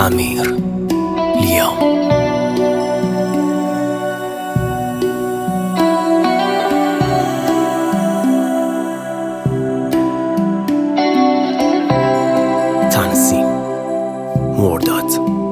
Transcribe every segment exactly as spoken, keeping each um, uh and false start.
امیر لیام. تنظیم مرداد.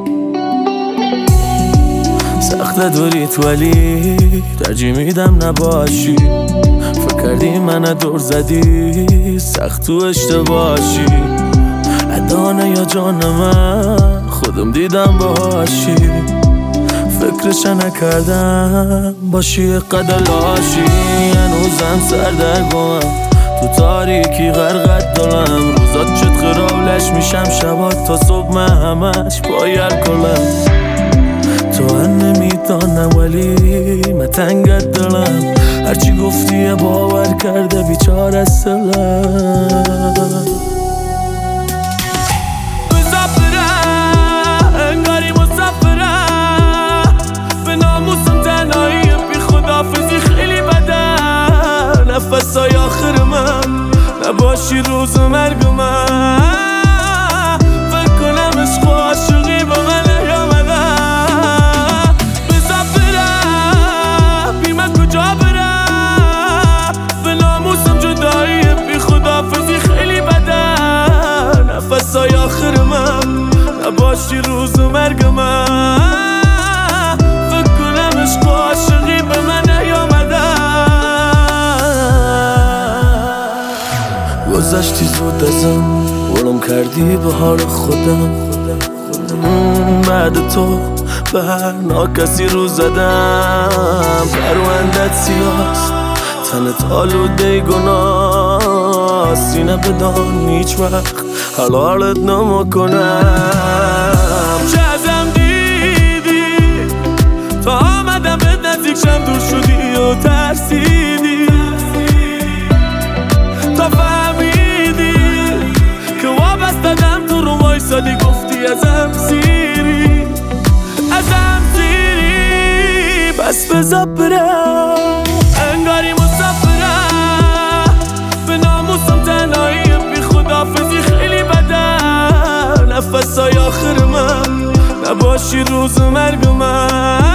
سخت دوریت ولی ترجیح میدم نباشی. فکر کردی من دور زدی سخت تو اشتباهی. ادانه یا جان من خودم دیدم باشی. فکرش نکردم باشی قدر لاشی. هنوزم سردرگمم تو تاریکی غرقت دلم. روزات شد خرابلش میشم شبات تا صبح من همش پای الکلم. تو هم نمیدانم ولی من تنگت دلم. هرچی گفتی باور کرده بیچاره است دلم. انگاری مسافرم به ناموسم تنهایی بی خدافزی خیلی بده. نفسای آخر من نباشی روز مرگ من. فکر کنم عشق و عاشقی با من نیامده. بذار برم بی من کجا برم. به ناموسم جدایی بی خدافزی خیلی بده. نفسای آخر من نباشی روز مرگ من. فکر کنم عشق و عاشقی به من نیامده. گذشتی زود ازم ولم کردی به حال خودم. بعد تو به هر ناکسی رو زدم. پروندت سیاست تنت آلوده گناه. سینه بدان هیچ وقت حلالت نمیکنم. چه ازم دیدی تا آمدم به نزدیک شم دور شدی و ترسیدی. تا فهمیدی که وابستدم تو رو وایسادی. گفتی ازم سیری ازم سیری. بس بذار برم انگاری مسافرم. به ناموسم تنهایی بی خدافزی خیلی بده. نفسای آخر من نباشی روز مرگ من.